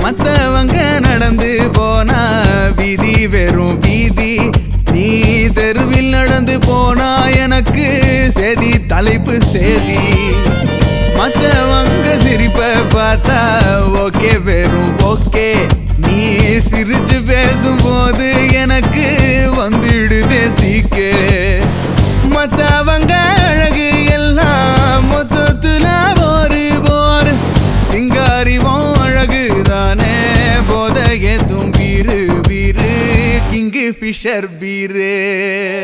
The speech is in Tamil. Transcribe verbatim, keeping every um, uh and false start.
மத்தவங்க நடந்து போனா வீதி வெறும் வீதி, நீ தெருவில் நடந்து போனா எனக்கு சேதி தலைப்பு சேதி. மத்தவங்க சிரிப்ப பார்த்தா ஓகே வெறும் ஓகே, நீ சிரிச்சு பேசும்போது எனக்கு வந்துடுதே சீக்கே. மத்தவங்க அழகு எல்லாம் மொத்தத்துல ஒரு போர், சிங்காரிவும் அழகுதானே போதையே தும்பீரு வீரு கிங்கு ஃபிஷர் பீரு.